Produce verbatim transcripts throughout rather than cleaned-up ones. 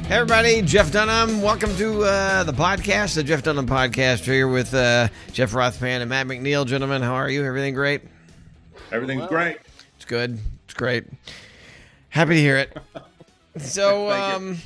Hey everybody, Jeff Dunham. Welcome to uh, the podcast, the Jeff Dunham Podcast, here with uh, Jeff Rothman and Matt McNeil. Gentlemen, how are you? Everything great? Everything's Well, great. It's good. It's great. Happy to hear it. So, um...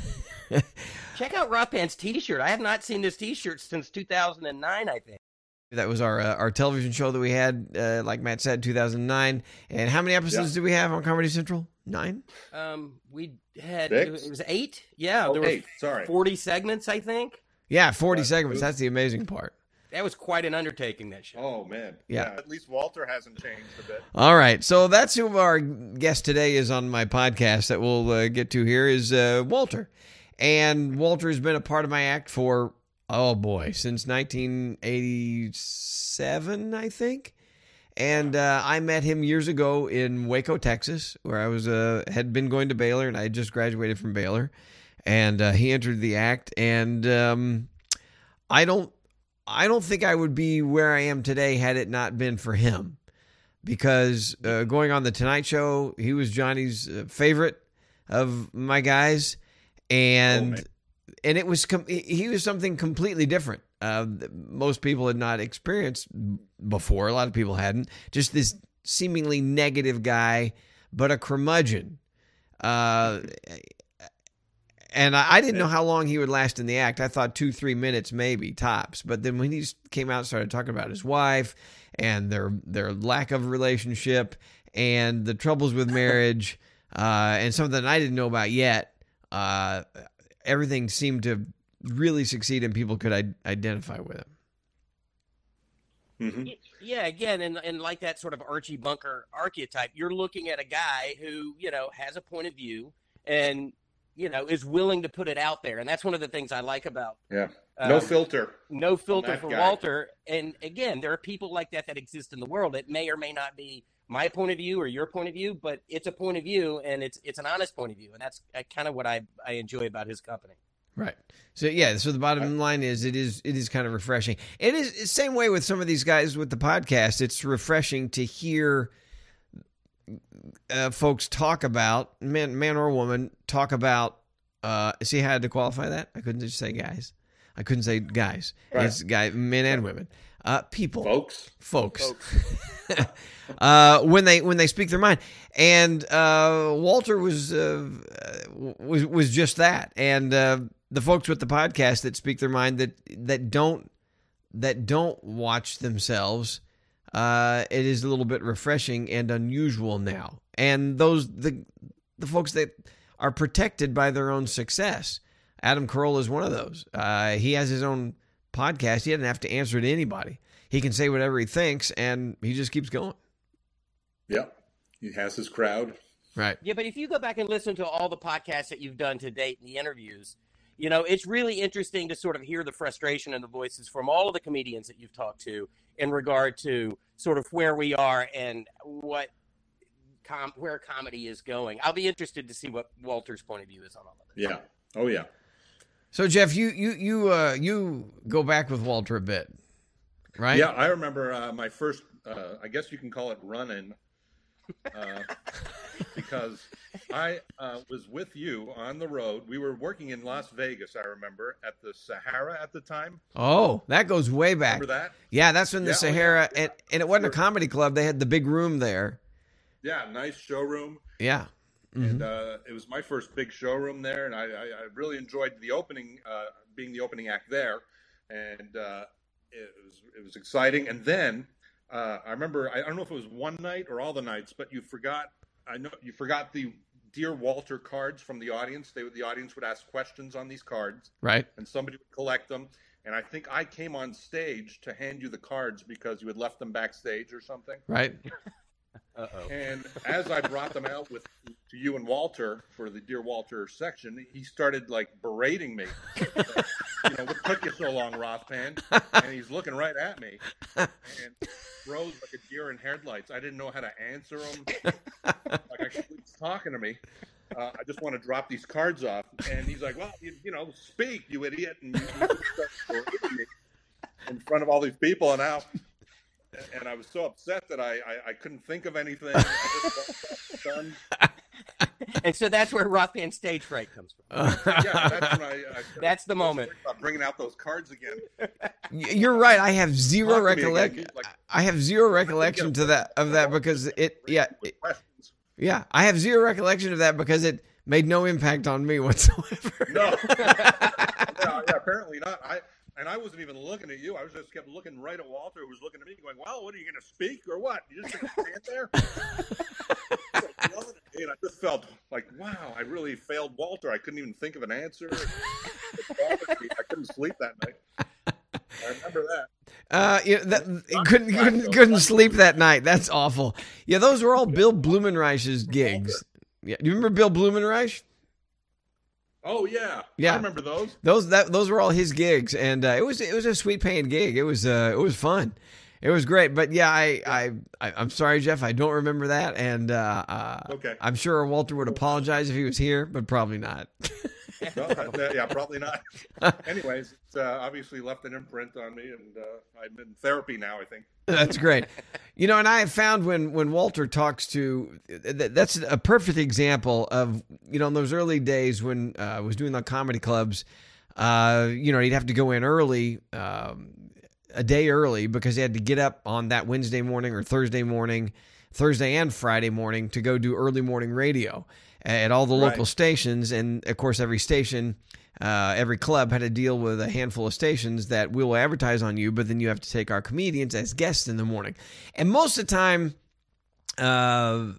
check out Rothman's T-shirt. I have not seen this T-shirt since two thousand nine, I think. that was our uh, our television show that we had, uh, like Matt said, two thousand nine. And how many episodes Yeah. did we have on Comedy Central? Nine? Um, we had Six? it was eight. Yeah, Oh, there were eight. Sorry. forty segments, I think. Yeah, forty Uh, segments. That's the amazing part. That was quite an undertaking. That show. Oh man. Yeah. At least Walter hasn't changed a bit. All right, so that's who our guest today is on my podcast that we'll uh, get to here is uh, Walter. And Walter has been a part of my act for, oh boy, since nineteen eighty-seven, I think. And uh, I met him years ago in Waco, Texas, where I was uh, had been going to Baylor, and I had just graduated from Baylor. And uh, he entered the act, and um, I don't, I don't think I would be where I am today had it not been for him. Because uh, going on the Tonight Show, he was Johnny's uh, favorite of my guys, and Oh, man. and it was com- he was something completely different. Uh, that most people had not experienced before. A lot of people hadn't. Just this seemingly negative guy, but a curmudgeon. Uh, and I, I didn't know how long he would last in the act. I thought two, three minutes maybe tops. But then when he came out and started talking about his wife and their their lack of relationship and the troubles with marriage uh, and something I didn't know about yet, uh, everything seemed to really succeed and people could I- identify with him. Mm-hmm. Y- Yeah, again, and and like that sort of Archie Bunker archetype, you're looking at a guy who you know has a point of view and you know is willing to put it out there, and that's one of the things I like about Yeah. No um, filter. no filter that for guy. Walter. And again, there are people like that that exist in the world. It may or may not be my point of view or your point of view, but it's a point of view, and it's it's an honest point of view, and that's uh, kind of what I I enjoy about his company. Right. So yeah, so the bottom line is it is it is kind of refreshing. It is the same way with some of these guys with the podcast. It's refreshing to hear uh, folks talk about man man or woman talk about uh see how I had to qualify that? I couldn't just say guys. I couldn't say guys. Right. It's guy men and women. Uh people. Folks. Folks. uh, when they when they speak their mind, and uh, Walter was uh, was was just that, and uh, the folks with the podcast that speak their mind that that don't that don't watch themselves, uh, it is a little bit refreshing and unusual now, and those the the folks that are protected by their own success. Adam Carolla is one of those. Uh, he has his own podcast. He doesn't have to answer to anybody. He can say whatever he thinks, and he just keeps going. Yeah. He has his crowd. Right. Yeah, but if you go back and listen to all the podcasts that you've done to date and the interviews, you know, it's really interesting to sort of hear the frustration and the voices from all of the comedians that you've talked to in regard to sort of where we are and what com- where comedy is going. I'll be interested to see what Walter's point of view is on all of this. Yeah. Oh yeah. So Jeff, you you you uh, you go back with Walter a bit, right? Yeah. I remember uh, my first. Uh, I guess you can call it run-in. Uh, because I uh, was with you on the road. We were working in Las Vegas, I remember, at the Sahara at the time. Oh, that goes way back. Remember that? Yeah, that's when the Yeah, oh, Sahara, yeah, yeah. and, and it wasn't a comedy club. They had the big room there. Yeah, nice showroom. Yeah. And uh, it was my first big showroom there, and I, I, I really enjoyed the opening, uh, being the opening act there, and uh, it was it was exciting. And then uh, I remember I, I don't know if it was one night or all the nights, but you forgot. I know you forgot the Dear Walter cards from the audience. They would the audience would ask questions on these cards, Right. and somebody would collect them. And I think I came on stage to hand you the cards because you had left them backstage or something. Right. Uh-oh. And as I brought them out with to you and Walter for the Dear Walter section, he started like berating me. Like, you know, what took you so long, Rothman? And he's looking right at me and froze like a deer in headlights. I didn't know how to answer him. Like I, he's talking to me. Uh, I just want to drop these cards off. And he's like, well, you, you know, speak, you idiot. And you, you start berating me in front of all these people. And now... And I was so upset that I, I, I couldn't think of anything. I just walked off the sun. And so that's where Rothman stage fright comes from. Yeah, that's when I, I That's the moment. About bringing out those cards again. You're right. I have zero Talk to me again. recollection. Like- I have zero recollection to that of that because it. Yeah, With it- questions. yeah. I have zero recollection of that because it made no impact on me whatsoever. No. yeah, yeah, apparently not. I and I wasn't even looking at you. I was just kept looking right at Walter, who was looking at me, going, "Well, what are you going to speak or what? You just going to stand there?" And I just felt like, wow, I really failed Walter. I couldn't even think of an answer. I couldn't sleep that night. I remember that. Uh, yeah, that couldn't couldn't couldn't sleep that night. That's awful. Yeah, those were all Bill Blumenreich's gigs. Yeah, do you remember Bill Blumenreich? Oh yeah, Yeah. I remember those. Those that those were all his gigs, and uh, it was it was a sweet paying gig. It was uh, it was fun. It was great. But yeah, I I, I I'm sorry, Jeff. I don't remember that, and uh, uh, Okay. I'm sure Walter would apologize if he was here, but probably not. No, that- yeah, probably not. Anyways, it's uh, obviously left an imprint on me, and uh, I'm in therapy now, I think. That's great. You know, and I have found when, when Walter talks to, th- that's a perfect example of, you know, in those early days when uh, I was doing the comedy clubs, uh, you know, he'd have to go in early, um, a day early because he had to get up on that Wednesday morning or Thursday morning, Thursday and Friday morning to go do early morning radio at all the local Right. stations. And of course, every station, uh, every club had to deal with a handful of stations that we will advertise on you, but then you have to take our comedians as guests in the morning. And most of the time, uh,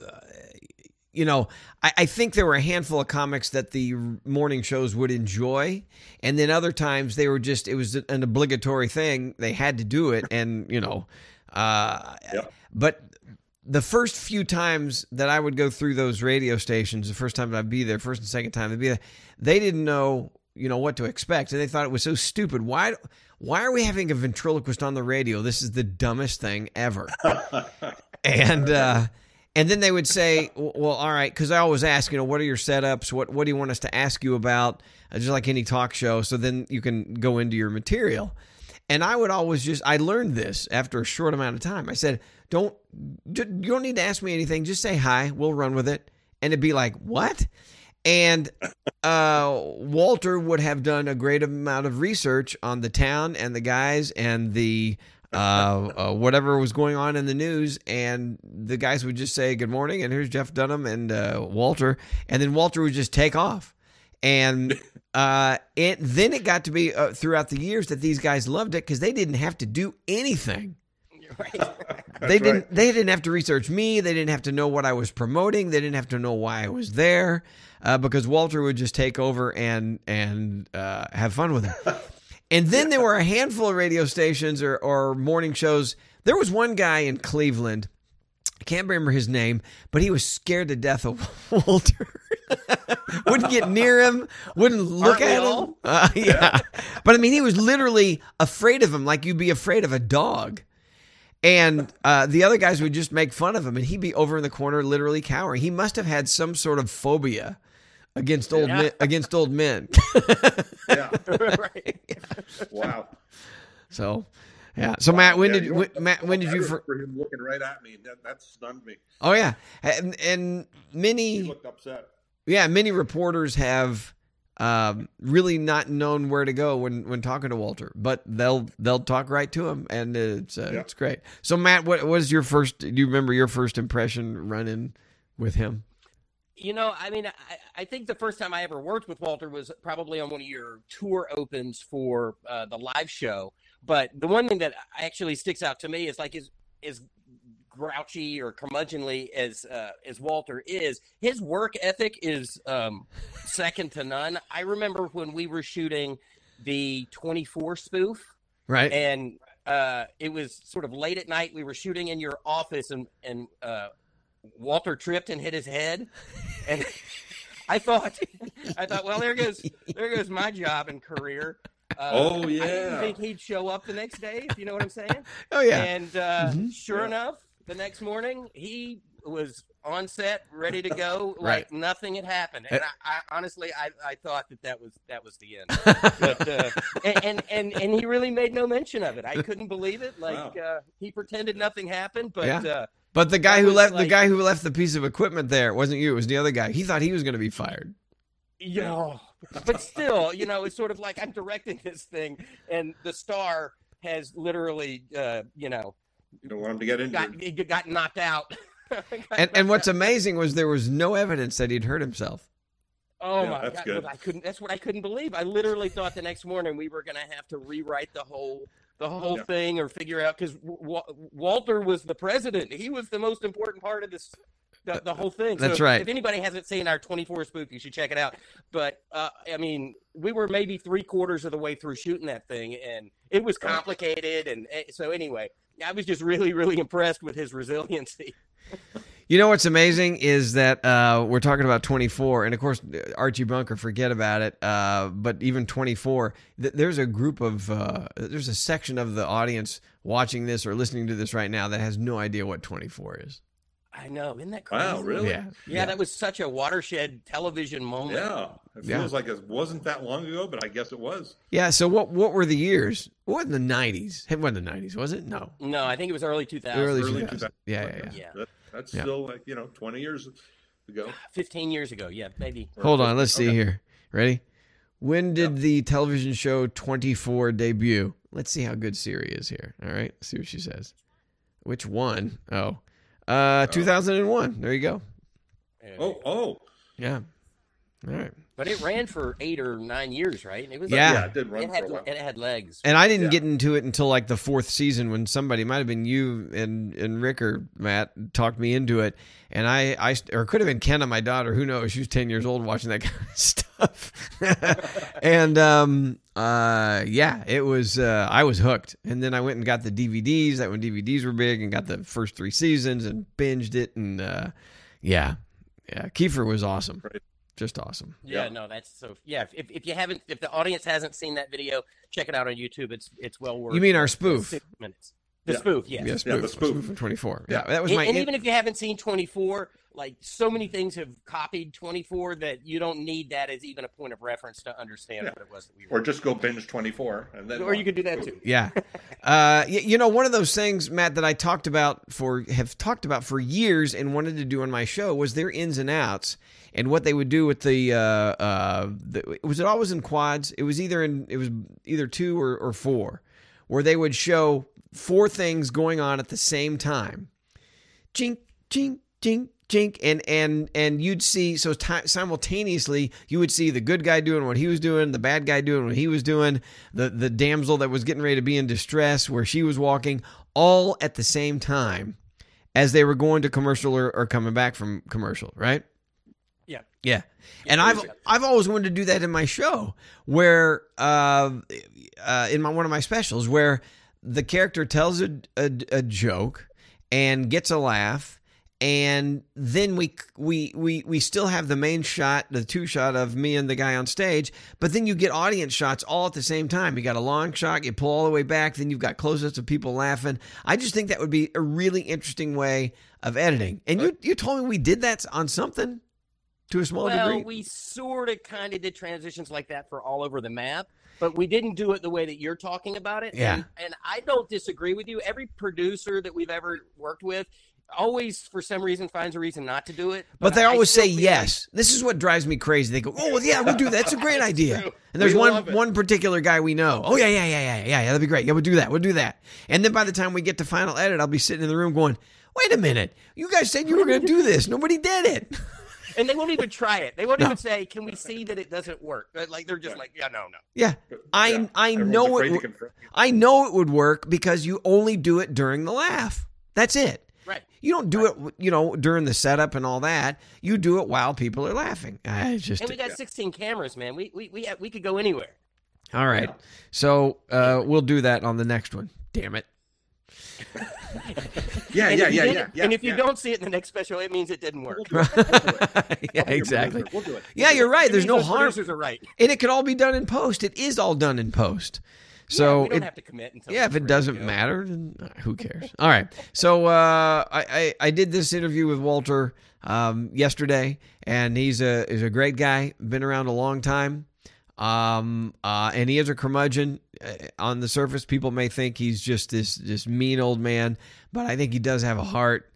you know, I, I think there were a handful of comics that the morning shows would enjoy. And then other times they were just, it was an obligatory thing. They had to do it. And, you know, uh, Yep. but the first few times that I would go through those radio stations, the first time I'd be there, first and second time I'd be there, they didn't know, you know, what to expect. And they thought it was so stupid. Why, why are we having a ventriloquist on the radio? This is the dumbest thing ever. and, uh, and then they would say, well, all right, because I always ask, you know, what are your setups? What, what do you want us to ask you about? Uh, just like any talk show. So then you can go into your material. And I would always just, I learned this after a short amount of time. I said, don't, you don't need to ask me anything. Just say hi. We'll run with it. And it'd be like, what? And uh, Walter would have done a great amount of research on the town and the guys and the uh, uh, whatever was going on in the news. And the guys would just say, good morning. And here's Jeff Dunham and uh, Walter. And then Walter would just take off. And uh, it then it got to be uh, throughout the years that these guys loved it because they didn't have to do anything. Right. They didn't. right. They didn't have to research me. They didn't have to know what I was promoting. They didn't have to know why I was there, uh, because Walter would just take over and and uh, have fun with it. And then there were a handful of radio stations or, or morning shows. There was one guy in Cleveland. I can't remember his name, but he was scared to death of Walter. Wouldn't get near him. Wouldn't look Aren't we at him. all? Uh, yeah, but I mean, he was literally afraid of him, like you'd be afraid of a dog. And uh, the other guys would just make fun of him, and he'd be over in the corner, literally cowering. He must have had some sort of phobia against old Yeah. men, against old men. Yeah. Right. Wow. So, yeah. So Matt, when Yeah, did you know when, what? Matt when did I you? Fir- remember him looking right at me. That, that stunned me. oh yeah, and, and He many looked upset. yeah many reporters have um, really not known where to go when, when talking to Walter, but they'll they'll talk right to him, and it's uh, Yeah. it's great. So Matt, what was your first? Do you remember your first impression running with him? You know, I mean, I, I think the first time I ever worked with Walter was probably on one of your tour opens for uh, the live show. But the one thing that actually sticks out to me is like as as grouchy or curmudgeonly as uh, as Walter is, his work ethic is um, second to none. I remember when we were shooting the twenty-four spoof, Right. and uh, it was sort of late at night. We were shooting in your office, and and uh, Walter tripped and hit his head, and I thought, I thought, well, there goes there goes my job and career. Uh, Oh, I yeah. didn't think he'd show up the next day. If you know what I'm saying. oh yeah. And uh, Mhm. sure Yeah. enough, the next morning he was on set, ready to go, like Right. nothing had happened. And I, I honestly, I, I thought that that was that was the end. But uh, and, and and and he really made no mention of it. I couldn't believe it. Like Wow. uh, he pretended nothing happened, but Yeah. uh, But But the guy That who was left the like- guy who left the piece of equipment there, it wasn't you, it was the other guy. He thought he was going to be fired. Yeah, but still, you know, it's sort of like I'm directing this thing, and the star has literally, uh, you know, You don't want him to get got injured. got knocked out. Got And knocked and what's out. amazing was there was no evidence that he'd hurt himself. Oh Yeah, my that's god! good. I couldn't. That's what I couldn't believe. I literally thought the next morning we were going to have to rewrite the whole the whole Yeah. thing or figure out because w- Walter was the president. He was the most important part of this. The, the whole thing. That's so right. If anybody hasn't seen our twenty-four spook, you should check it out. But uh, I mean, we were maybe three quarters of the way through shooting that thing, and it was complicated. And uh, so anyway, I was just really, really impressed with his resiliency. You know what's amazing is that uh, we're talking about twenty-four, and of course Archie Bunker, forget about it. Uh, but even twenty-four, th- there's a group of uh, there's a section of the audience watching this or listening to this right now that has no idea what twenty-four is. I know, isn't that crazy? Wow, really? Yeah, Yeah, that was such a watershed television moment. Yeah. It Yeah. feels like it wasn't that long ago, but I guess it was. Yeah. So what what were the years? What in the nineties? It wasn't the nineties, was it? No, No, I think it was early two thousands. early Early two thousands. Yeah, yeah, yeah. Yeah. That, that's Yeah. still like, you know, twenty years ago. fifteen years ago. Yeah, maybe. Hold on, let's see Okay. here. Ready? When did the television show twenty-four debut? Let's see how good Siri is here. All right, let's see what she says. Which one? Oh, uh, two thousand one. There you go. Oh, oh. Yeah. All right. But it ran for eight or nine years, right? It was Yeah. Yeah, it did run It for had a while. it had legs. And I didn't Yeah. get into it until like the fourth season when somebody, might have been you and, and Rick or Matt, talked me into it. And I, I, or it could have been Kenna, my daughter, who knows? She was ten years old watching that kind of stuff. and, um, uh, yeah, it was, uh, I was hooked. And then I went and got the D V Ds, that when D V Ds were big, and got the first three seasons and binged it. And, uh, yeah, yeah, Kiefer was awesome. Right. Just awesome. Yeah, Yeah. no, that's so. Yeah, if, if you haven't, if the audience hasn't seen that video, check it out on YouTube. It's it's well worth. You mean our the spoof? six minutes. The Yeah. spoof, yes. Yeah, spoof. Yeah, the spoof. Spoof from twenty-four. Yeah, Yeah. that was And, my. and even if you haven't seen twenty-four, like so many things have copied twenty-four that you don't need that as even a point of reference to understand Yeah. what it was that we were. Or just go binge twenty-four. And then Or you could do that too. Yeah. Uh, y- you know, one of those things, Matt, that I talked about for, have talked about for years and wanted to do on my show was their ins and outs and what they would do with the, uh, uh, the was it always in quads? It was either in, it was either two or, or four, where they would show four things going on at the same time. Jink, jink, jink, jink, and and and you'd see, so ti simultaneously you would see the good guy doing what he was doing, the bad guy doing what he was doing, the the damsel that was getting ready to be in distress where she was walking, all at the same time as they were going to commercial or, or coming back from commercial, right? Yeah. Yeah. And I've I've always wanted to do that in my show, where uh, uh, in my one of my specials, where the character tells a, a, a joke and gets a laugh, and then we we we we still have the main shot, the two shot of me and the guy on stage, but then you get audience shots all at the same time. You got a long shot, you pull all the way back, then you've got close-ups of people laughing. I just think that would be a really interesting way of editing. And you you told me we did that on something to a small Well, degree. we sort of kind of did transitions like that for all over the map, but we didn't do it the way that you're talking about it. Yeah. And, and I don't disagree with you. Every producer that we've ever worked with always, for some reason, finds a reason not to do it. But they I always still say feel yes. This is what drives me crazy. They go, "Oh, well, yeah, we'll do that. That's a great idea." true. And there's We one love it. one particular guy we know. "Oh, yeah, yeah, yeah, yeah, yeah, yeah, that'd be great. Yeah, we'll do that. We'll do that." And then by the time we get to final edit, I'll be sitting in the room going, "Wait a minute. You guys said you were going to do this. Nobody did it." like- and they won't even try it. They won't No. even say, "Can we see that it doesn't work?" Like they're just like, "Yeah, no, no." Yeah. I Yeah, I everyone's know afraid it to wo- confront you. I know it would work because you only do it during the laugh. That's it. Right. You don't do it, you know, during the setup and all that. You do it while people are laughing. I just And we got sixteen cameras, man. We we we we could go anywhere. All right. So uh, we'll do that on the next one. Damn it. Yeah, And yeah, if you yeah, didn't- yeah, yeah. And if you yeah. don't see it in the next special, it means it didn't work. We'll do it. We'll do it. Yeah, I'll be your exactly. producer. We'll do it. Yeah, you're right. It There's means no those harm. Producers are right. And it could all be done in post. It is all done in post. Yeah, So we don't it, have to commit until yeah, if it's it ready to doesn't go. matter, then uh, who cares? All right. So uh, I, I I did this interview with Walter um, yesterday, and he's a is a great guy. Been around a long time. Um, uh, and he is a curmudgeon. Uh, on the surface, people may think he's just this this mean old man, but I think he does have a heart.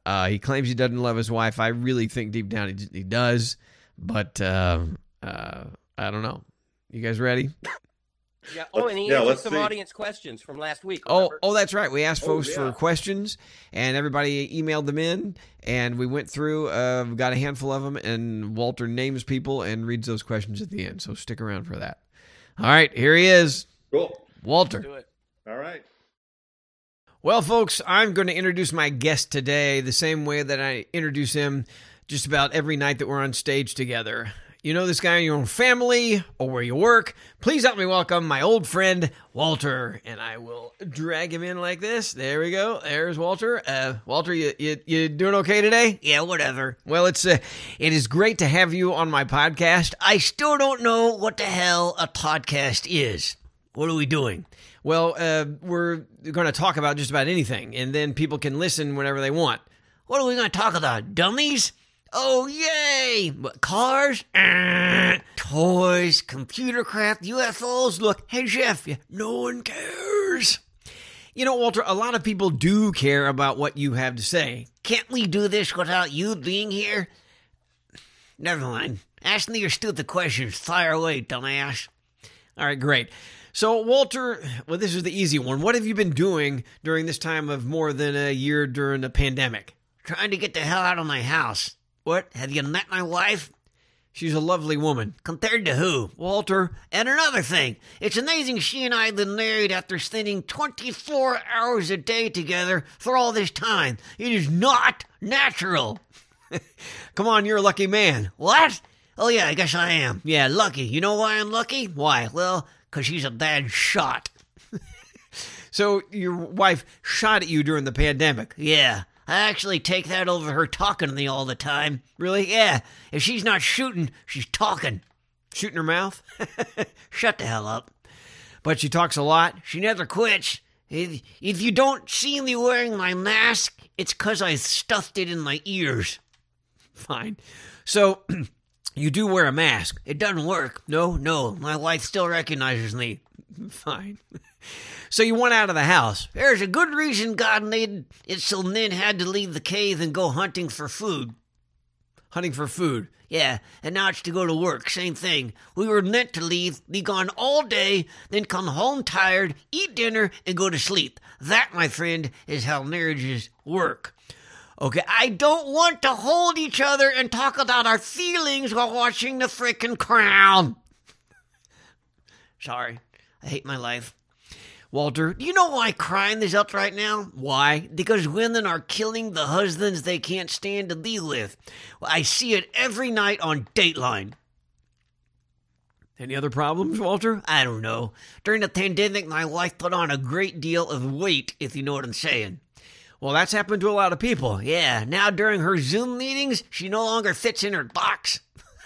Uh, he claims he doesn't love his wife. I really think deep down he, he does, but uh, uh, I don't know. You guys ready? Yeah. Oh, and he Yeah, answered let's some see. audience questions from last week. Oh, remember? oh, that's right. We asked Oh, folks yeah. for questions, and everybody emailed them in, and we went through. Uh, we got a handful of them, and Walter names people and reads those questions at the end. So stick around for that. All right, here he is, Cool. Walter. Do it. All right. Well, folks, I'm going to introduce my guest today the same way that I introduce him just about every night that we're on stage together. You know this guy in your own family or where you work. Please help me welcome my old friend, Walter. And I will drag him in like this. There we go. There's Walter. Uh, Walter, you, you you doing okay today? Yeah, whatever. Well, it's uh, it is great to have you on my podcast. I still don't know what the hell a podcast is. What are we doing? Well, uh, we're going to talk about just about anything, and then people can listen whenever they want. What are we going to talk about? Dummies? Oh, yay! What, cars? Uh, toys? Computer crap? U F Os? Look, hey, Jeff, no one cares. You know, Walter, a lot of people do care about what you have to say. Can't we do this without you being here? Never mind. Ask me your stupid questions. Fire away, dumbass. All right, great. So, Walter, well, this is the easy one. What have you been doing during this time of more than a year during the pandemic? Trying to get the hell out of my house. What? Have you met my wife? She's a lovely woman. Compared to who? Walter, And another thing, it's amazing she and I have been married after spending twenty-four hours a day together for all this time. It is not natural. come on, you're a lucky man. What? Oh, yeah, I guess I am. Yeah, lucky. You know why I'm lucky? Why? Well, because she's a bad shot. So, your wife shot at you during the pandemic. Yeah, I actually take that over her talking to me all the time. Really? Yeah, if she's not shooting, she's talking. Shooting her mouth? Shut the hell up. But she talks a lot. She never quits. If, if you don't see me wearing my mask, it's because I stuffed it in my ears. Fine. So, you do wear a mask. It doesn't work. No, no, my wife still recognizes me. Fine. So, you went out of the house. There's a good reason God made it so men had to leave the cave and go hunting for food. Hunting for food. Yeah, and now it's to go to work. Same thing. We were meant to leave, be gone all day, then come home tired, eat dinner, and go to sleep. That, my friend, is how marriages work. Okay, I don't want to hold each other and talk about our feelings while watching the frickin' Crown. Sorry, I hate my life. Walter, Do you know why crime is up right now? why? Because women are killing the husbands they can't stand to be with. I see it every night on Dateline. Any other problems, Walter? I don't know. During the pandemic, my wife put on a great deal of weight, if you know what I'm saying. Well, that's happened to a lot of people. Yeah, now during her Zoom meetings, she no longer fits in her box.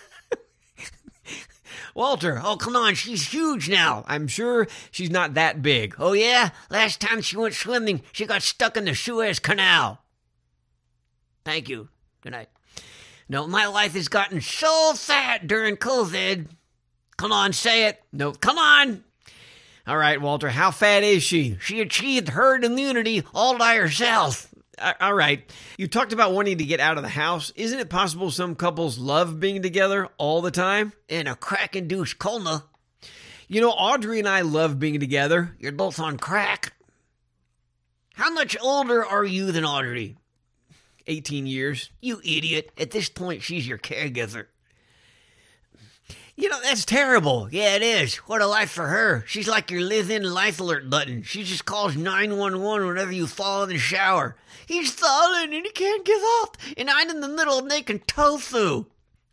Walter, Oh, come on, she's huge now. I'm sure she's not that big. Oh, yeah? Last time she went swimming, she got stuck in the Suez Canal. Thank you. Good night. No, my wife has gotten so fat during COVID. Come on, say it. No. Come on. All right, Walter, how fat is she? She achieved herd immunity all by herself. Uh, All right. You talked about wanting to get out of the house. Isn't it possible some couples love being together all the time? In a crack-induced coma. You know, Audrey and I love being together. You're both on crack. How much older are you than Audrey? eighteen years. You idiot. At this point, she's your caregiver. You know, that's terrible. Yeah, it is. What a life for her. She's like your live-in life alert button. She just calls nine one one whenever you fall in the shower. He's falling and he can't get up, and I'm in the middle of making tofu.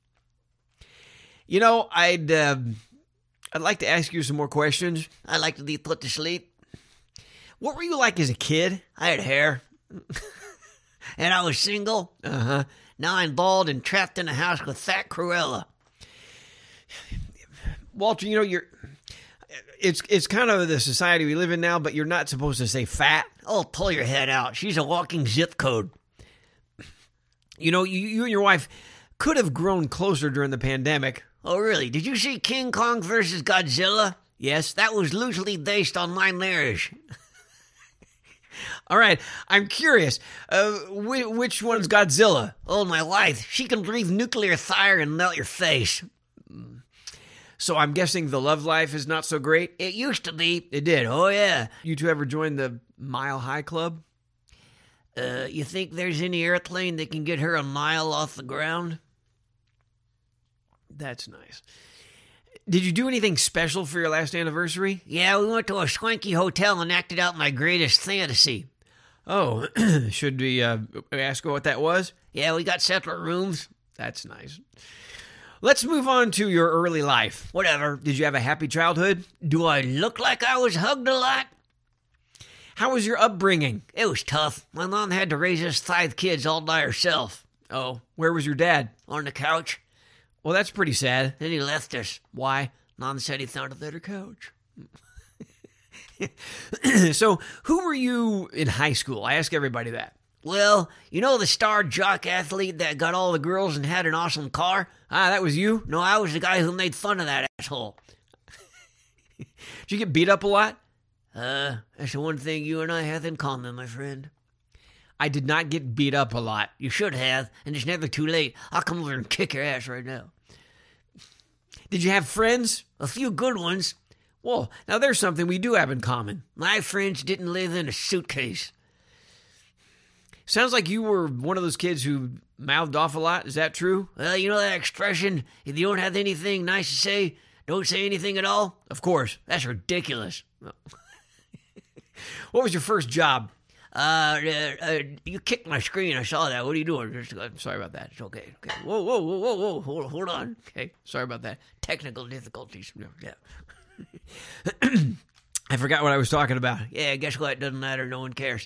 You know, I'd uh, I'd like to ask you some more questions. I like to be put to sleep. What were you like as a kid? I had hair. And I was single. Uh-huh. Now I'm bald and trapped in a house with fat Cruella. Walter, you know, you're it's it's kind of the society we live in now, but you're not supposed to say fat. Oh, pull your head out. She's a walking zip code. You know, you, you and your wife could have grown closer during the pandemic. Oh, really? Did you see King Kong versus Godzilla? Yes? That was loosely based on my marriage. All right, I'm curious. Uh, wh- which one's Godzilla? Oh, my life. She can breathe nuclear fire and melt your face. So I'm guessing the love life is not so great? It used to be. It did. Oh, yeah. You two ever joined the Mile High Club? Uh, you think there's any airplane that can get her a mile off the ground? That's nice. Did you do anything special for your last anniversary? Yeah, we went to a swanky hotel and acted out my greatest fantasy. Oh, should we uh, ask what that was? Yeah, we got separate rooms. That's nice. Let's move on to your early life. Whatever. Did you have a happy childhood? Do I look like I was hugged a lot? How was your upbringing? It was tough. My mom had to raise us five kids all by herself. Oh, where was your dad? On the couch. Well, that's pretty sad. Then he left us. Why? Mom said he found a better couch. So, who were you in high school? I ask everybody that. Well, you know the star jock athlete that got all the girls and had an awesome car? Ah, that was you? No, I was the guy who made fun of that asshole. Did you get beat up a lot? Uh, that's the one thing you and I have in common, my friend. I did not get beat up a lot. You should have, and it's never too late. I'll come over and kick your ass right now. Did you have friends? A few good ones. Well, now there's something we do have in common. My friends didn't live in a suitcase. Sounds like you were one of those kids who mouthed off a lot. Is that true? Well, you know that expression, if you don't have anything nice to say, don't say anything at all? Of course. That's ridiculous. What was your first job? Uh, uh, uh, you kicked my screen. I saw that. What are you doing? Just, uh, Sorry about that. it's okay. Okay. Whoa, whoa, whoa, whoa, whoa. Hold, hold on. Okay, sorry about that. Technical difficulties. Yeah. I forgot what I was talking about. Yeah, guess what? It doesn't matter. No one cares.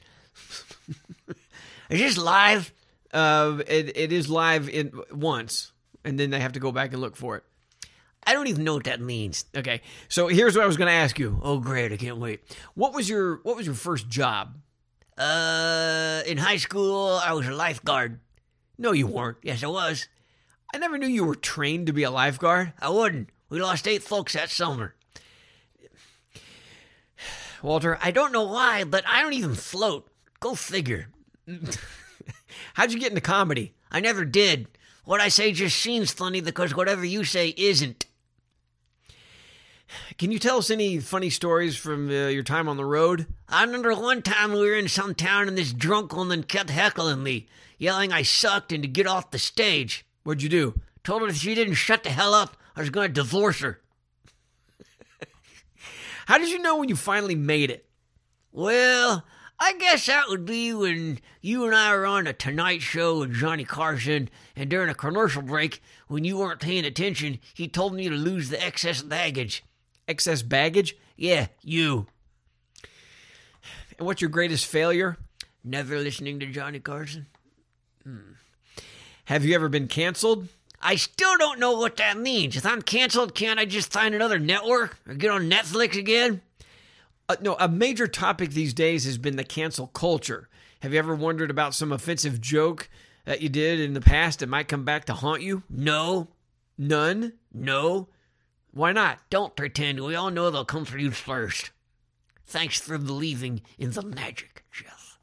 Is this live? Uh, it it is live in once, and then they have to go back and look for it. I don't even know what that means. Okay, so here's what I was going to ask you. Oh, great. I can't wait. What was your What was your first job? Uh, in high school, I was a lifeguard. No, you weren't. Yes, I was. I never knew you were trained to be a lifeguard. I wouldn't. We lost eight folks that summer. Walter, I don't know why, but I don't even float. Go figure. how'd you get into comedy? I never did. What I say just seems funny because whatever you say isn't. Can you tell us any funny stories from uh, your time on the road? I remember one time we were in some town and this drunk woman kept heckling me, yelling I sucked and to get off the stage. What'd you do? Told her if she didn't shut the hell up, I was going to divorce her. How did you know when you finally made it? Well, I guess that would be when you and I were on the Tonight Show with Johnny Carson, and during a commercial break, when you weren't paying attention, he told me to lose the excess baggage. Excess baggage? Yeah, you. And what's your greatest failure? Never listening to Johnny Carson. Hmm. Have you ever been canceled? I still don't know what that means. If I'm canceled, can't I just find another network or get on Netflix again? Uh, no, a major topic these days has been the cancel culture. Have you ever wondered about some offensive joke that you did in the past that might come back to haunt you? No. None? No. Why not? Don't pretend. We all know they'll come for you first. Thanks for believing in the magic, Jeff.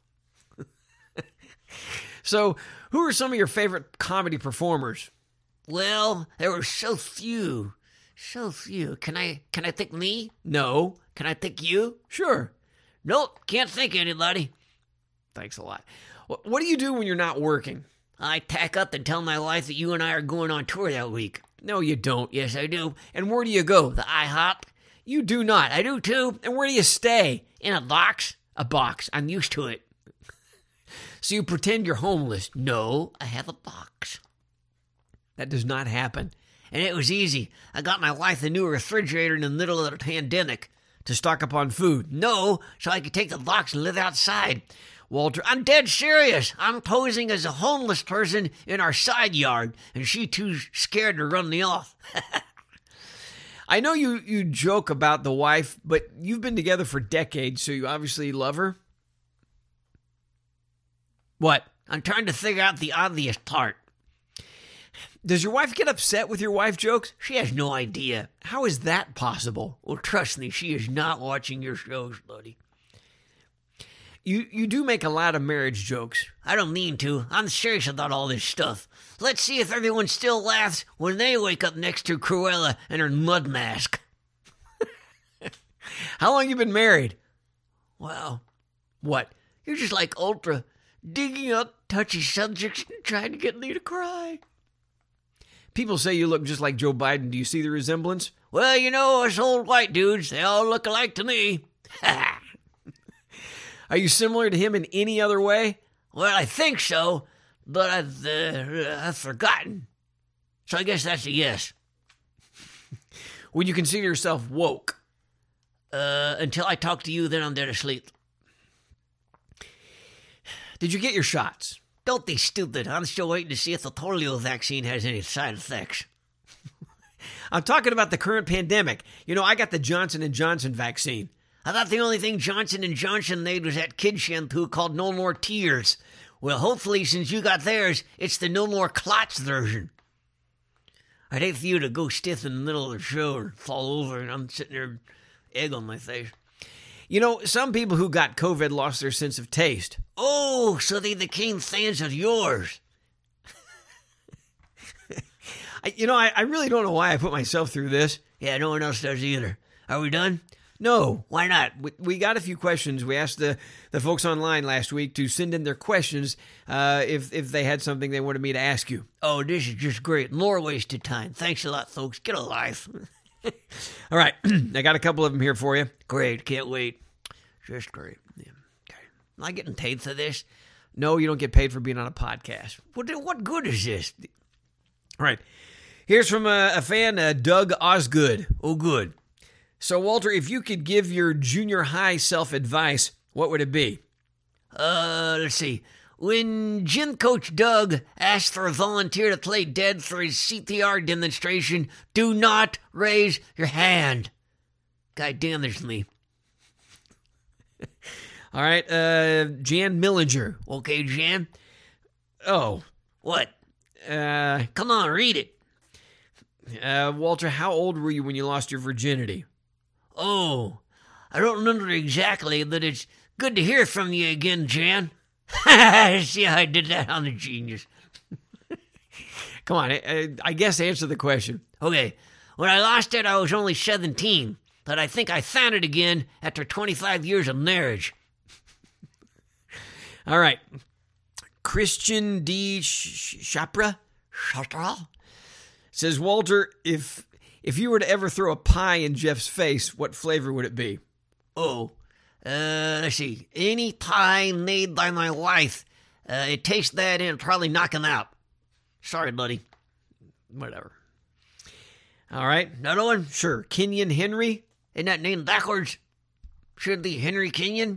So, who are some of your favorite comedy performers? Well, there were so few. So few. Can I can I think me? No. Can I think you? Sure. Nope. Can't think anybody. Thanks a lot. What, what do you do when you're not working? I tack up and tell my wife that you and I are going on tour that week. No, you don't. Yes, I do. And where do you go? The IHOP. You do not. I do too. And where do you stay? In a box. A box. I'm used to it. So you pretend you're homeless. No, I have a box. That does not happen. And it was easy. I got my wife a new refrigerator in the middle of the pandemic. To stock up on food. No, so I could take the box and live outside. Walter, I'm dead serious. I'm posing as a homeless person in our side yard, and she too scared to run me off. I know you, you joke about the wife, but you've been together for decades, so you obviously love her. What? I'm trying to figure out the obvious part. Does your wife get upset with your wife jokes? She has no idea. How is that possible? Well, trust me, she is not watching your shows, buddy. You you do make a lot of marriage jokes. I don't mean to. I'm serious about all this stuff. Let's see if everyone still laughs when they wake up next to Cruella and her mud mask. How long you been married? Wow. What? You're just like Ultra, digging up touchy subjects and trying to get me to cry. People say you look just like Joe Biden. Do you see the resemblance? Well, you know, us old white dudes, they all look alike to me. Are you similar to him in any other way? Well, I think so, but I've, uh, I've forgotten. So I guess that's a yes. Would you consider yourself woke? Uh, until I talk to you, then I'm dead asleep. Did you get your shots? Don't be stupid. I'm still waiting to see if the polio vaccine has any side effects. I'm talking about the current pandemic. You know, I got the Johnson and Johnson vaccine. I thought the only thing Johnson and Johnson made was that kid shampoo called No More Tears. Well, hopefully, since you got theirs, it's the No More Clots version. I'd hate for you to go stiff in the middle of the show or fall over and I'm sitting there, egg on my face. You know, some people who got COVID lost their sense of taste. Oh, so they became fans of yours. I, you know, I, I really don't know why I put myself through this. Yeah, no one else does either. Are we done? No. Why not? We, we got a few questions. We asked the, the folks online last week to send in their questions uh, if, if they had something they wanted me to ask you. Oh, this is just great. More wasted time. Thanks a lot, folks. Get a life. All right. I got a couple of them here for you. Great. Can't wait. Just great. Yeah. Okay. Am I getting paid for this? No, you don't get paid for being on a podcast. What, what good is this? All right. Here's from a, a fan, uh, Doug Osgood. Oh, good. So, Walter, if you could give your junior high self advice, what would it be? Uh, let's see. When gym coach Doug asked for a volunteer to play dead for his C P R demonstration, do not raise your hand. God damn, there's me. All right, uh, Jan Millinger. Okay, Jan? Oh. What? Uh, Come on, read it. Uh, Walter, how old were you when you lost your virginity? Oh, I don't remember exactly, but it's good to hear from you again, Jan. See how I did that on the Genius. Come on, I, I guess answer the question. Okay, when I lost it, I was only seventeen, but I think I found it again after twenty-five years of marriage. All right. Christian D. Chapra? Chapra? Says, Walter, if if you were to ever throw a pie in Jeff's face, what flavor would it be? Oh, uh, let's see. Any pie made by my wife. Uh, it tastes bad and it'll probably knock him out. Sorry, buddy. Whatever. All right. Another one? Sure. Kenyon Henry? Isn't that name backwards? Should be Henry Kenyon?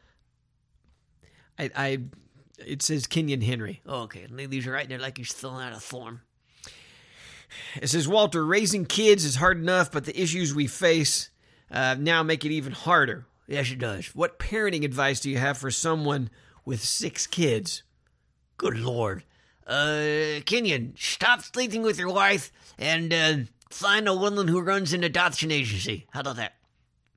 I, I, it says Kenyon Henry. Oh, okay. Maybe he's right there like he's filling out a form. It says, Walter, raising kids is hard enough, but the issues we face uh, now make it even harder. Yes, it does. What parenting advice do you have for someone with six kids? Good Lord. Uh, Kenyon, stop sleeping with your wife and uh, find a woman who runs an adoption agency. How about that?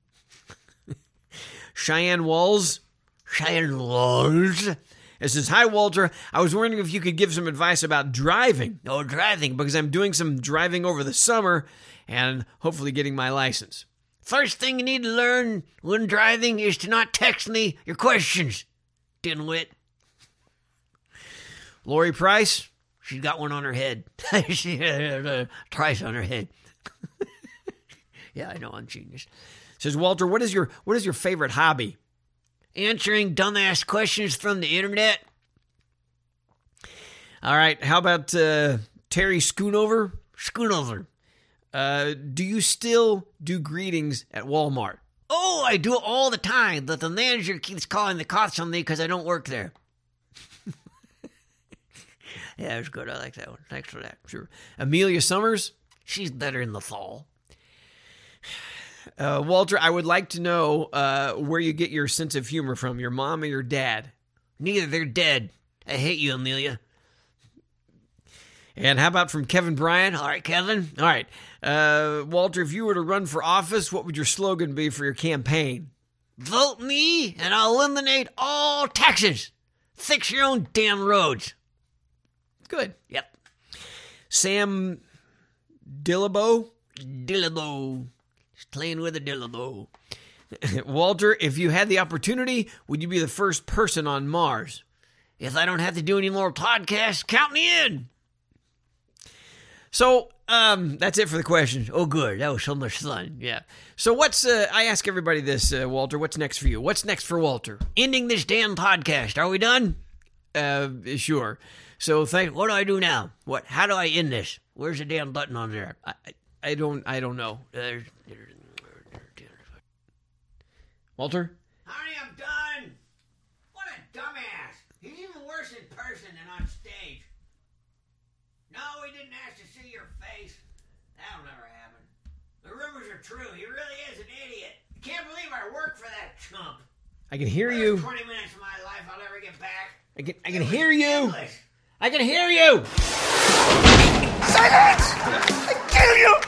Cheyenne Walls? Cheyenne Walls? It says, hi, Walter. I was wondering if you could give some advice about driving. Oh, driving. Because I'm doing some driving over the summer and hopefully getting my license. First thing you need to learn when driving is to not text me your questions, dimwit. Lori Price? She's got one on her head. She has a price on her head. Yeah, I know, I'm genius. Says, Walter, what is your what is your favorite hobby? Answering dumbass questions from the internet. All right, how about uh, Terry Schoonover? Schoonover. Uh, do you still do greetings at Walmart? Oh, I do it all the time, but the manager keeps calling the cops on me because I don't work there. Yeah, it was good. I like that one. Thanks for that. Sure. Amelia Summers? She's better in the fall. Uh, Walter, I would like to know uh, where you get your sense of humor from, your mom or your dad? Neither. They're dead. I hate you, Amelia. And how about from Kevin Bryant? All right, Kevin. All right. Uh, Walter, if you were to run for office, what would your slogan be for your campaign? Vote me, and I'll eliminate all taxes. Fix your own damn roads. Good. Yep. Sam Dillabo? Dillabo. Just playing with a Dillabo. Walter, if you had the opportunity, would you be the first person on Mars? If I don't have to do any more podcasts, count me in. So, um, that's it for the questions. Oh, good. That was so much fun. Yeah. So what's, uh, I ask everybody this, uh, Walter, what's next for you? What's next for Walter? Ending this damn podcast. Are we done? Uh, sure. So thank, What do I do now? What? How do I end this? Where's the damn button on there? I, I don't, I don't know. Uh, Walter? Honey, I'm done. What a dumbass. He's even worse in person than on stage. No, he didn't ask to see your face. That'll never happen. The rumors are true. He really is an idiot. I can't believe I worked for that chump. I can hear First you. twenty minutes of my life I'll never get back. I can, I can It was hear you. endless. I can hear you. Silence! I kill you!